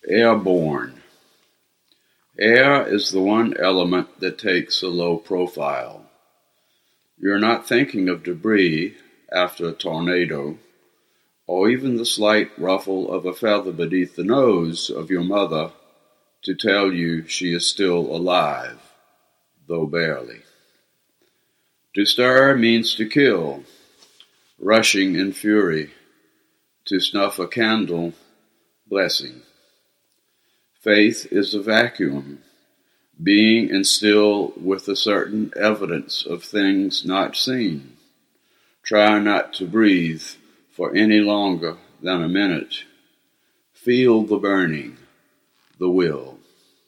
Airborne. Air is the one element that takes a low profile. You're not thinking of debris after a tornado, or even the slight ruffle of a feather beneath the nose of your mother to tell you she is still alive, though barely. To stir means to kill, rushing in fury. To snuff a candle, blessing. Faith is a vacuum, being instilled with a certain evidence of things not seen. Try not to breathe for any longer than a minute. Feel the burning, the will.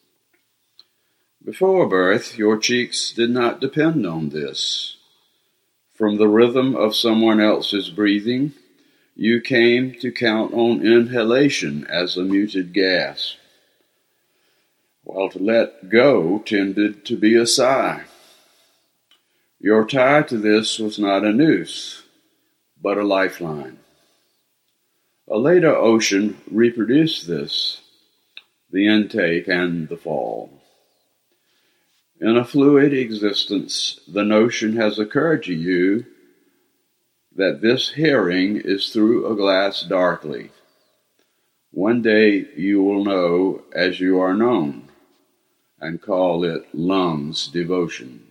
Before birth, your cheeks did not depend on this. From the rhythm of someone else's breathing, you came to count on inhalation as a muted gasp, while to let go tended to be a sigh. Your tie to this was not a noose, but a lifeline. A later ocean reproduced this, the intake and the fall. In a fluid existence, the notion has occurred to you that this hearing is through a glass darkly. One day you will know as you are known, and call it lungs devotion.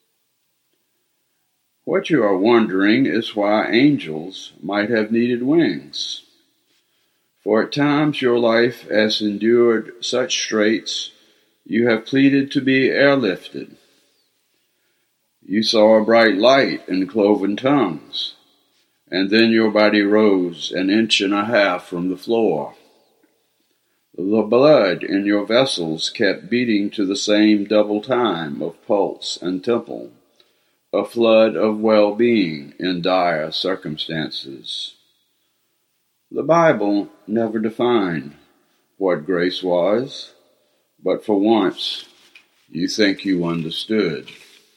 What you are wondering is why angels might have needed wings. For at times your life has endured such straits, you have pleaded to be airlifted. You saw a bright light in cloven tongues, and then your body rose 1.5 inches from the floor. The blood in your vessels kept beating to the same double time of pulse and temple, a flood of well-being in dire circumstances. The Bible never defined what grace was, but for once you think you understood.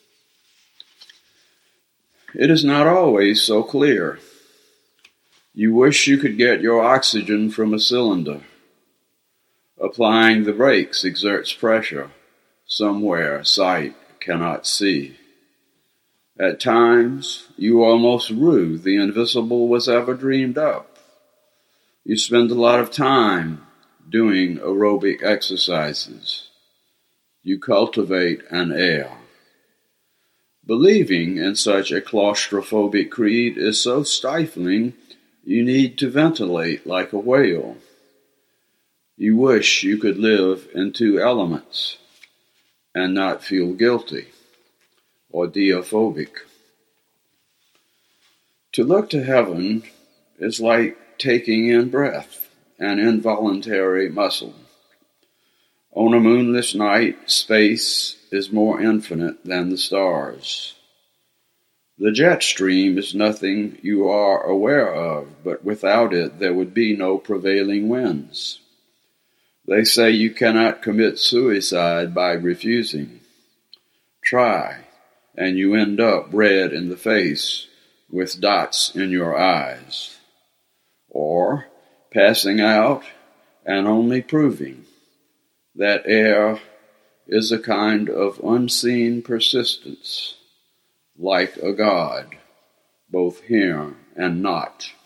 It is not always so clear. You wish you could get your oxygen from a cylinder. Applying the brakes exerts pressure somewhere sight cannot see. At times, you almost rue the invisible was ever dreamed up. You spend a lot of time doing aerobic exercises. You cultivate an air. Believing in such a claustrophobic creed is so stifling, you need to ventilate like a whale. You wish you could live in 2 elements and not feel guilty or diaphobic. To look to heaven is like taking in breath, an involuntary muscle. On a moonless night, space is more infinite than the stars. The jet stream is nothing you are aware of, but without it there would be no prevailing winds. They say you cannot commit suicide by refusing. Try, and you end up red in the face with dots in your eyes. Or passing out and only proving that air is a kind of unseen persistence, like a God, both here and not.